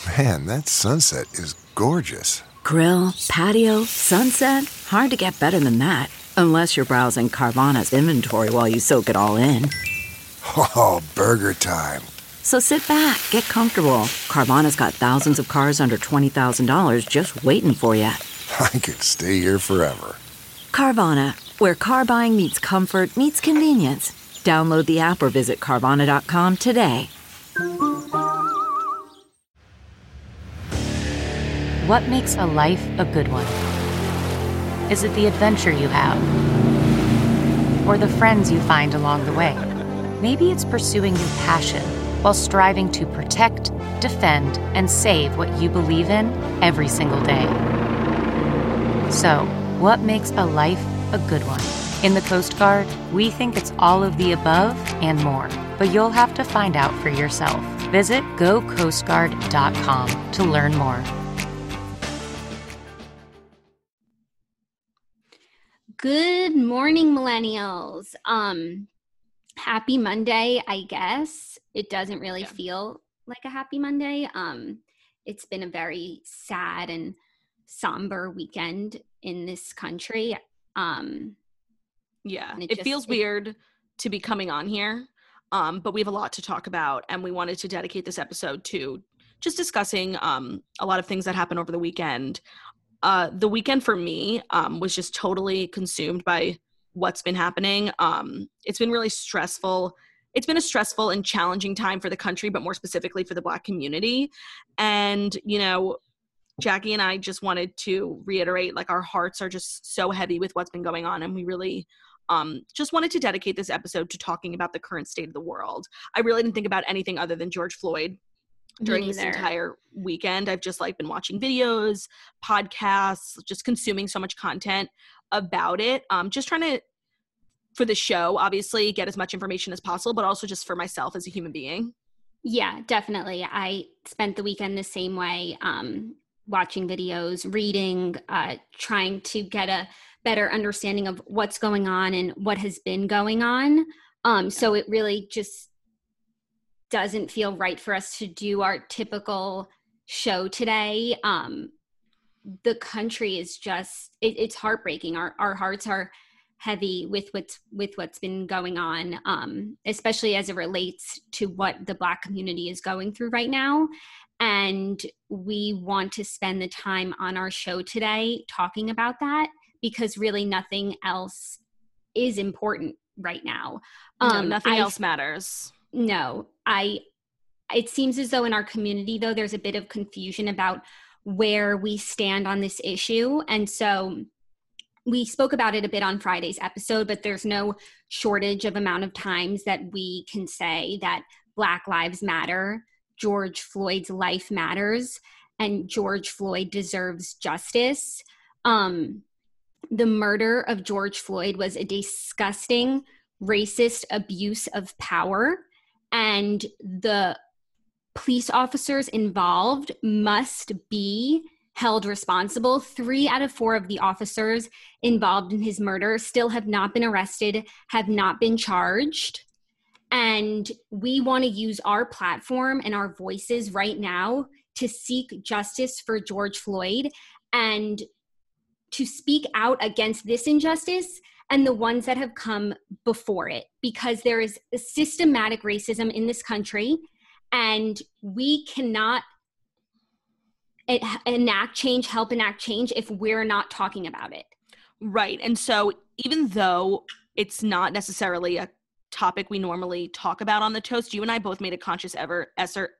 Man, that sunset is gorgeous. Grill, patio, sunset. Hard to get better than that. Unless you're browsing Carvana's inventory while you soak it all in. Oh, burger time. So sit back, get comfortable. Carvana's got thousands of cars under $20,000 just waiting for you. I could stay here forever. Carvana, where car buying meets comfort meets convenience. Download the app or visit Carvana.com today. What makes a life a good one? Is it the adventure you have? Or the friends you find along the way? Maybe it's pursuing your passion while striving to protect, defend, and save what you believe in every single day. So, what makes a life a good one? In the Coast Guard, we think it's all of the above and more, but you'll have to find out for yourself. Visit gocoastguard.com to learn more. Good morning, millennials. Happy Monday, I guess. It doesn't really feel like a happy Monday. It's been a very sad and somber weekend in this country. It feels weird to be coming on here, but we have a lot to talk about, and we wanted to dedicate this episode to just discussing a lot of things that happened over the weekend. The weekend for me was just totally consumed by what's been happening. It's been really stressful. It's been a stressful and challenging time for the country, but more specifically for the Black community. And, you know, Jackie and I just wanted to reiterate, like, our hearts are just so heavy with what's been going on. And we really just wanted to dedicate this episode to talking about the current state of the world. I really didn't think about anything other than George Floyd during this entire weekend. I've just been watching videos, podcasts, just consuming so much content about it. Just trying to, for the show, obviously get as much information as possible, but also just for myself as a human being. Yeah, definitely. I spent the weekend the same way, watching videos, reading, trying to get a better understanding of what's going on and what has been going on. So it really just doesn't feel right for us to do our typical show today. The country is just, it's heartbreaking. Our hearts are heavy with what's been going on, especially as it relates to what the Black community is going through right now. And we want to spend the time on our show today talking about that, because really nothing else is important right now. Nothing else matters. No, it seems as though in our community, though, there's a bit of confusion about where we stand on this issue. And so we spoke about it a bit on Friday's episode, but there's no shortage of amount of times that we can say that Black Lives Matter, George Floyd's life matters, and George Floyd deserves justice. The murder of George Floyd was a disgusting, racist abuse of power, and the police officers involved must be held responsible. 3 out of 4 of the officers involved in his murder still have not been arrested, have not been charged. And we want to use our platform and our voices right now to seek justice for George Floyd and to speak out against this injustice and the ones that have come before it, because there is a systematic racism in this country, and we cannot help enact change if we're not talking about it. Right. And so even though it's not necessarily a topic we normally talk about on the Toast, you and I both made a conscious effort,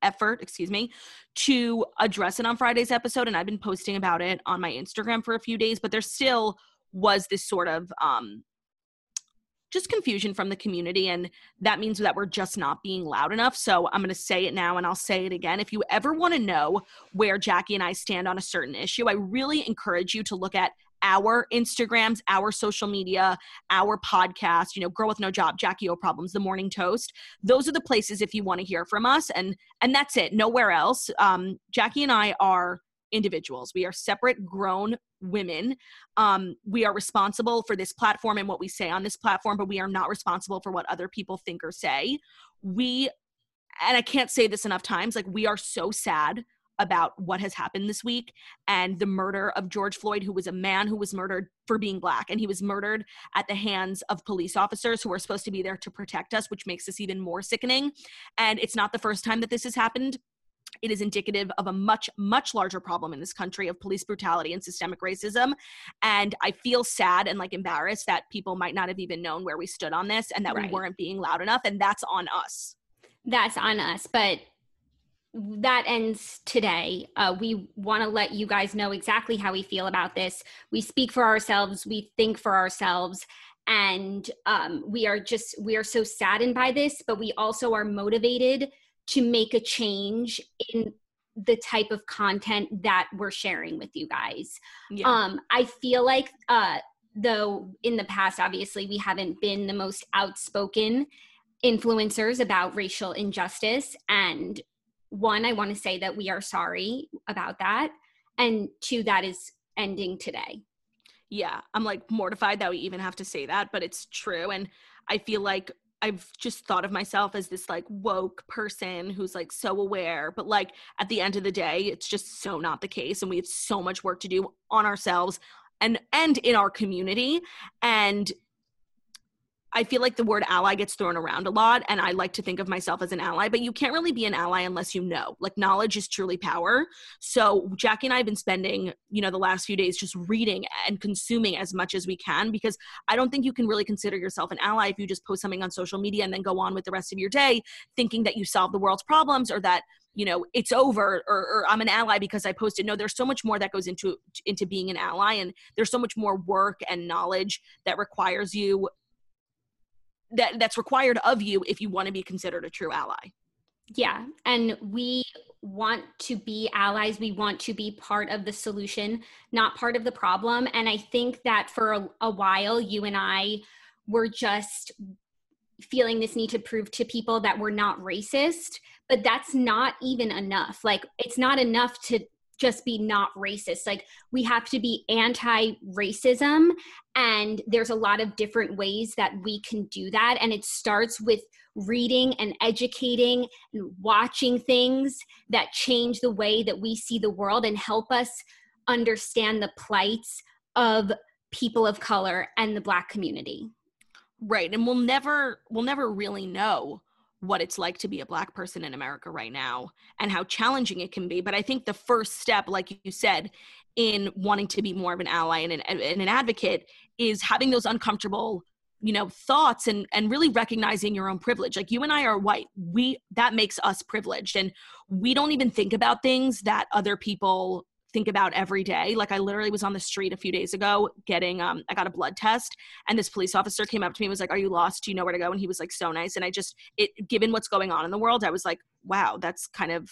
to address it on Friday's episode. And I've been posting about it on my Instagram for a few days, but there still was this sort of just confusion from the community. And that means that we're just not being loud enough. So I'm going to say it now and I'll say it again. If you ever want to know where Jackie and I stand on a certain issue, I really encourage you to look at our Instagrams, our social media, our podcast, Girl with No Job, Jackie O Problems, The Morning Toast. Those are the places if you want to hear from us. And that's it. Nowhere else. Jackie and I are individuals. We are separate, grown women. We are responsible for this platform and what we say on this platform, but we are not responsible for what other people think or say. And I can't say this enough times, we are so sad about what has happened this week and the murder of George Floyd, who was a man who was murdered for being Black. And he was murdered at the hands of police officers who are supposed to be there to protect us, which makes this even more sickening. And it's not the first time that this has happened. It is indicative of a much, much larger problem in this country of police brutality and systemic racism. And I feel sad and like embarrassed that people might not have even known where we stood on this and that we weren't being loud enough. And that's on us. That's on us. But that ends today. We want to let you guys know exactly how we feel about this. We speak for ourselves. We think for ourselves. And we are so saddened by this, but we also are motivated to make a change in the type of content that we're sharing with you guys. Yeah. I feel like, though in the past, obviously, we haven't been the most outspoken influencers about racial injustice. And one, I want to say that we are sorry about that. And two, that is ending today. Yeah, I'm like mortified that we even have to say that, but it's true. And I feel like I've just thought of myself as this like woke person who's like so aware, but like at the end of the day, it's just so not the case. And we have so much work to do on ourselves and in our community. And I feel like the word ally gets thrown around a lot, and I like to think of myself as an ally, but you can't really be an ally unless you know. Like, knowledge is truly power. So Jackie and I have been spending, the last few days just reading and consuming as much as we can, because I don't think you can really consider yourself an ally if you just post something on social media and then go on with the rest of your day thinking that you solved the world's problems, or that it's over, or I'm an ally because I posted. No, there's so much more that goes into being an ally, and there's so much more work and knowledge that requires you that's required of you if you want to be considered a true ally. Yeah. And we want to be allies. We want to be part of the solution, not part of the problem. And I think that for a while, you and I were just feeling this need to prove to people that we're not racist, but that's not even enough. Like, it's not enough to just be not racist. Like, we have to be anti-racism, and there's a lot of different ways that we can do that. And it starts with reading and educating and watching things that change the way that we see the world and help us understand the plights of people of color and the Black community. Right. And we'll never really know what it's like to be a Black person in America right now and how challenging it can be. But I think the first step, like you said, in wanting to be more of an ally and an advocate is having those uncomfortable, thoughts and really recognizing your own privilege. Like, you and I are white. That makes us privileged. And we don't even think about things that other people think about every day. Like, I literally was on the street a few days ago getting, I got a blood test, and this police officer came up to me and was like, "Are you lost? Do you know where to go?" And he was like, so nice. And given what's going on in the world, I was like, wow, that's kind of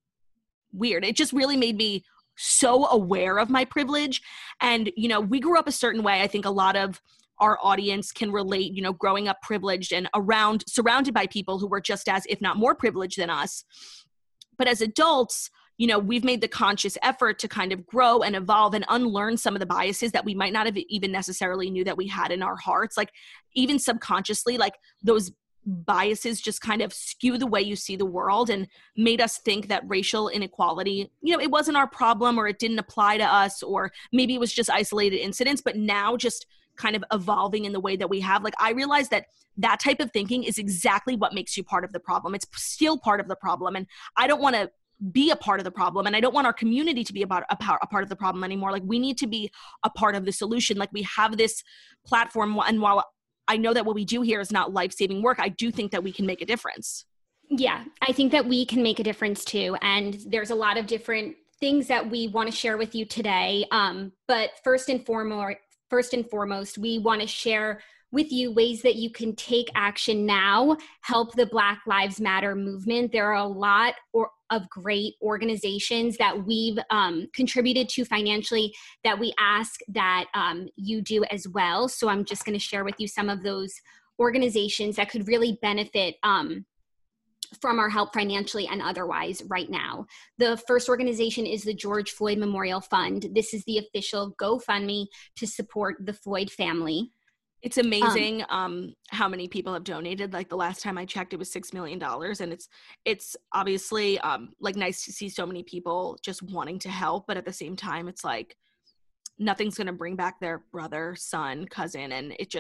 weird. It just really made me so aware of my privilege. And, we grew up a certain way. I think a lot of our audience can relate, growing up privileged and surrounded by people who were just as, if not more privileged than us. But as adults, we've made the conscious effort to kind of grow and evolve and unlearn some of the biases that we might not have even necessarily knew that we had in our hearts. Like, even subconsciously, like, those biases just kind of skew the way you see the world and made us think that racial inequality, it wasn't our problem, or it didn't apply to us, or maybe it was just isolated incidents. But now, just kind of evolving in the way that we have, like, I realized that type of thinking is exactly what makes you part of the problem. It's still part of the problem. And I don't want to be a part of the problem, and I don't want our community to be a part of the problem anymore. Like, we need to be a part of the solution. Like, we have this platform, and while I know that what we do here is not life-saving work, I do think that we can make a difference. Yeah, I think that we can make a difference too. And there's a lot of different things that we want to share with you today. But first and foremost, we want to share with you ways that you can take action now, help the Black Lives Matter movement. There are a lot of great organizations that we've contributed to financially that we ask that you do as well. So I'm just going to share with you some of those organizations that could really benefit from our help financially and otherwise right now. The first organization is the George Floyd Memorial Fund. This is the official GoFundMe to support the Floyd family. It's amazing how many people have donated. Like the last time I checked, it was $6 million. And it's obviously like nice to see so many people just wanting to help. But at the same time, it's like nothing's going to bring back their brother, son, cousin. And it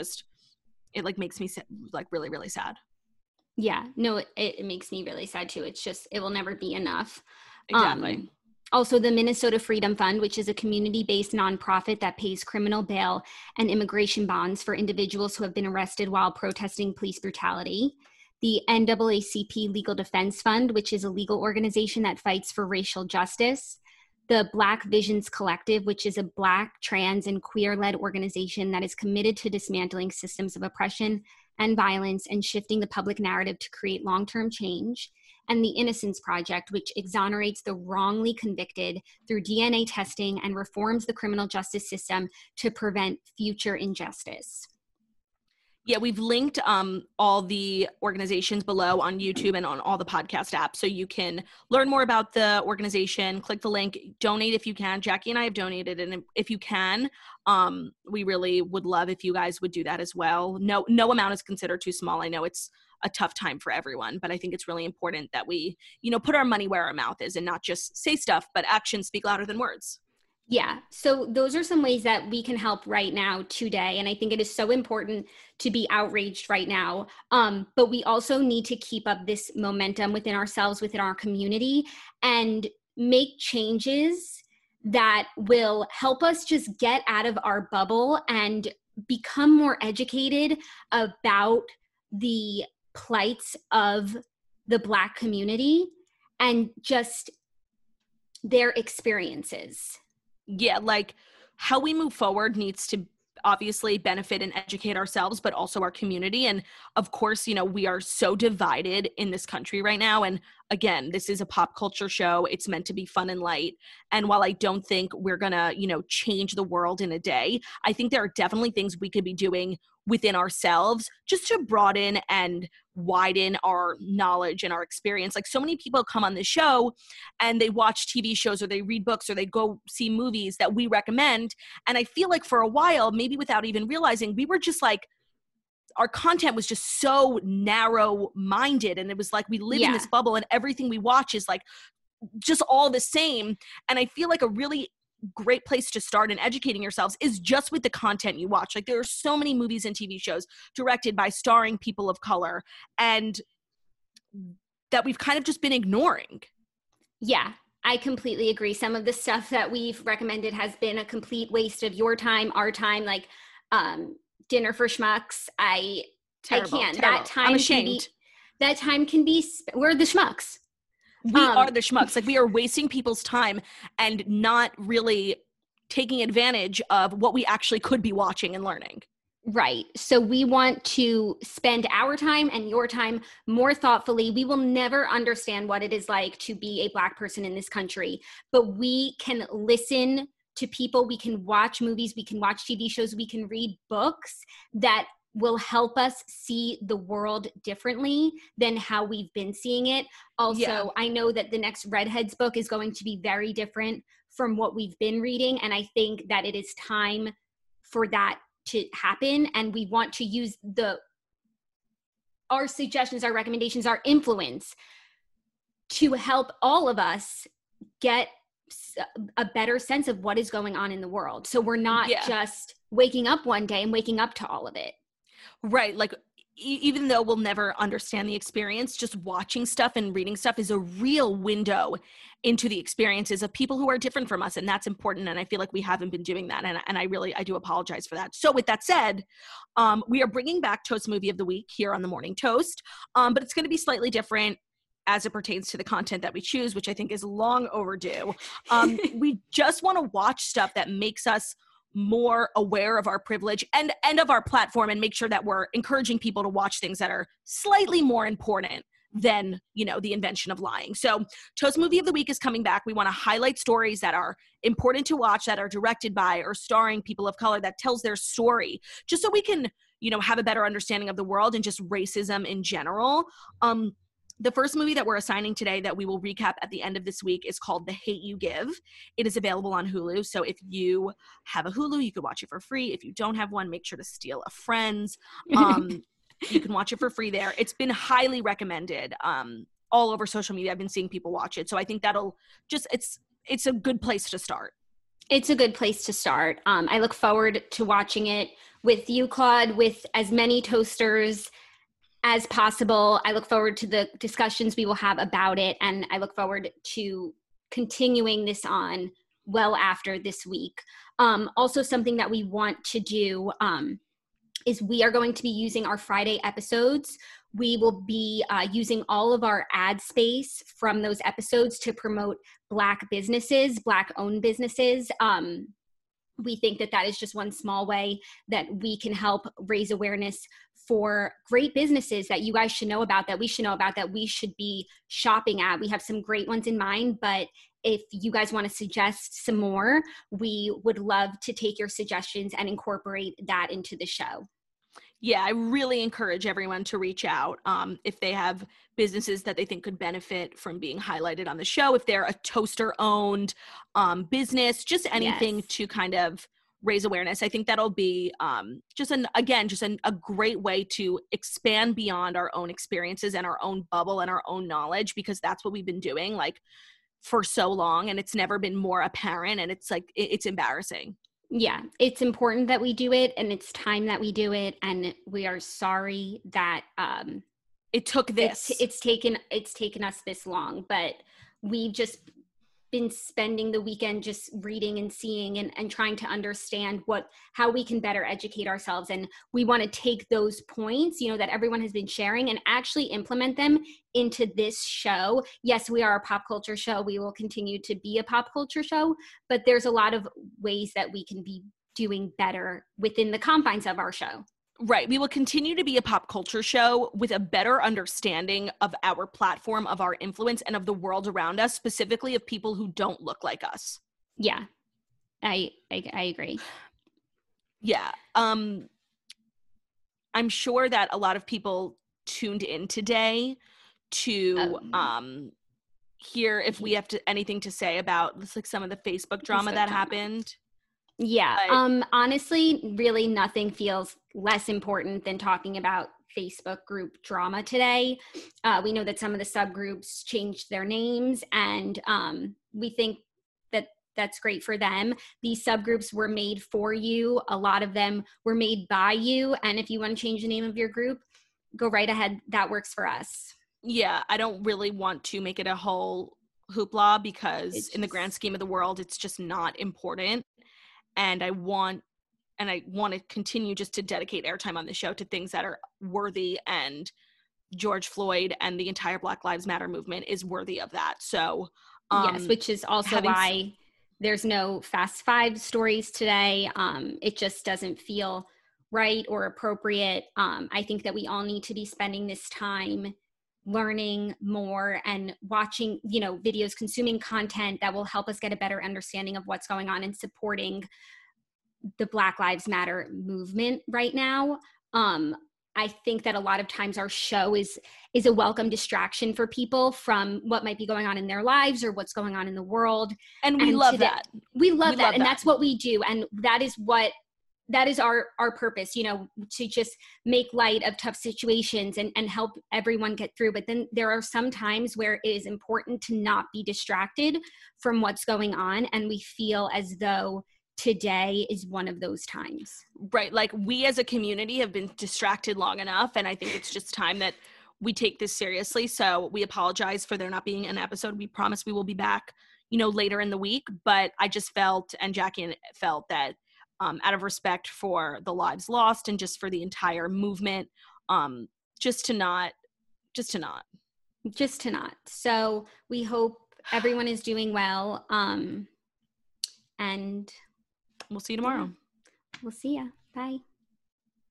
like makes me like really, really sad. Yeah, no, it makes me really sad too. It's just, it will never be enough. Exactly. Also, the Minnesota Freedom Fund, which is a community-based nonprofit that pays criminal bail and immigration bonds for individuals who have been arrested while protesting police brutality. The NAACP Legal Defense Fund, which is a legal organization that fights for racial justice. The Black Visions Collective, which is a Black, trans, and queer-led organization that is committed to dismantling systems of oppression and violence and shifting the public narrative to create long-term change. And the Innocence Project, which exonerates the wrongly convicted through DNA testing and reforms the criminal justice system to prevent future injustice. Yeah, we've linked all the organizations below on YouTube and on all the podcast apps, so you can learn more about the organization, click the link, donate if you can. Jackie and I have donated, and if you can, we really would love if you guys would do that as well. No amount is considered too small. I know it's a tough time for everyone, but I think it's really important that we, put our money where our mouth is and not just say stuff, but actions speak louder than words. Yeah. So those are some ways that we can help right now today. And I think it is so important to be outraged right now. But we also need to keep up this momentum within ourselves, within our community, and make changes that will help us just get out of our bubble and become more educated about the plights of the Black community and just their experiences. Yeah, like how we move forward needs to obviously benefit and educate ourselves, but also our community. And of course, we are so divided in this country right now. And again, this is a pop culture show. It's meant to be fun and light. And while I don't think we're gonna, change the world in a day, I think there are definitely things we could be doing within ourselves just to broaden and widen our knowledge and our experience. Like so many people come on this show and they watch TV shows or they read books or they go see movies that we recommend. And I feel like for a while, maybe without even realizing, we were just like, our content was just so narrow minded. And it was like, we live in this bubble and everything we watch is like just all the same. And I feel like a really great place to start in educating yourselves is just with the content you watch. Like there are so many movies and TV shows directed by starring people of color and that we've kind of just been ignoring. Yeah, I completely agree. Some of the stuff that we've recommended has been a complete waste of your time, our time, like Dinner for Schmucks. I can't. Terrible. That time I'm ashamed. We're the schmucks. We are the schmucks. Like we are wasting people's time and not really taking advantage of what we actually could be watching and learning. Right. So we want to spend our time and your time more thoughtfully. We will never understand what it is like to be a Black person in this country, but we can listen to people, we can watch movies, we can watch TV shows, we can read books that will help us see the world differently than how we've been seeing it. Also, I know that the next Redheads book is going to be very different from what we've been reading. And I think that it is time for that to happen. And we want to use our suggestions, our recommendations, our influence to help all of us get a better sense of what is going on in the world. So we're not just waking up one day and waking up to all of it. Right. Like, even though we'll never understand the experience, just watching stuff and reading stuff is a real window into the experiences of people who are different from us. And that's important. And I feel like we haven't been doing that. And I do apologize for that. So with that said, we are bringing back Toast Movie of the Week here on the Morning Toast. But it's going to be slightly different as it pertains to the content that we choose, which I think is long overdue. We just want to watch stuff that makes us more aware of our privilege and of our platform, and make sure that we're encouraging people to watch things that are slightly more important than, the invention of lying. So Toast Movie of the Week is coming back. We want to highlight stories that are important to watch, that are directed by or starring people of color, that tells their story, just so we can, have a better understanding of the world and just racism in general. The first movie that we're assigning today that we will recap at the end of this week is called The Hate U Give. It is available on Hulu. So if you have a Hulu, you could watch it for free. If you don't have one, make sure to steal a friend's. You can watch it for free there. It's been highly recommended all over social media. I've been seeing people watch it. So I think that'll just, it's a good place to start. It's a good place to start. I look forward to watching it with you, Claude, with as many toasters as possible. I look forward to the discussions we will have about it, and I look forward to continuing this on well after this week. Also, something that we want to do is we are going to be using our Friday episodes. We will be using all of our ad space from those episodes to promote Black businesses, Black-owned businesses. We think that that is just one small way that we can help raise awareness for great businesses that you guys should know about, that we should know about, that we should be shopping at. We have some great ones in mind, but if you guys want to suggest some more, we would love to take your suggestions and incorporate that into the show. Yeah, I really encourage everyone to reach out if they have businesses that they think could benefit from being highlighted on the show. If they're a toaster-owned business, just anything to kind of raise awareness. I think that'll be just a great way to expand beyond our own experiences and our own bubble and our own knowledge, because that's what we've been doing like for so long, and it's never been more apparent, and it's like it's embarrassing. Yeah, it's important that we do it, and it's time that we do it, and we are sorry that it took this. It's taken us this long, but we've just been spending the weekend just reading and seeing and trying to understand how we can better educate ourselves. And we want to take those points, that everyone has been sharing, and actually implement them into this show. Yes, we are a pop culture show. We will continue to be a pop culture show, but there's a lot of ways that we can be doing better within the confines of our show. Right. We will continue to be a pop culture show with a better understanding of our platform, of our influence, and of the world around us, specifically of people who don't look like us. Yeah, I agree. Yeah. I'm sure that a lot of people tuned in today to hear if we have anything to say about like some of the Facebook drama that happened. Yeah. Honestly, really nothing feels less important than talking about Facebook group drama today. We know that some of the subgroups changed their names, and we think that that's great for them. These subgroups were made for you. A lot of them were made by you. And if you want to change the name of your group, go right ahead. That works for us. Yeah. I don't really want to make it a whole hoopla because in the grand scheme of the world, it's just not important. And I want to continue just to dedicate airtime on the show to things that are worthy, and George Floyd and the entire Black Lives Matter movement is worthy of that. So, yes, which is also why there's no Fast Five stories today. It just doesn't feel right or appropriate. I think that we all need to be spending this time learning more and watching, videos, consuming content that will help us get a better understanding of what's going on and supporting the Black Lives Matter movement right now. I think that a lot of times our show is a welcome distraction for people from what might be going on in their lives or what's going on in the world. And we love that. We love that. And that's what we do. And that is our purpose, to just make light of tough situations and help everyone get through. But then there are some times where it is important to not be distracted from what's going on. And we feel as though today is one of those times. Right. Like we as a community have been distracted long enough. And I think it's just time that we take this seriously. So we apologize for there not being an episode. We promise we will be back, later in the week. But I just felt, and Jackie felt that out of respect for the lives lost and just for the entire movement, just to not. So we hope everyone is doing well. And we'll see you tomorrow. We'll see ya. Bye.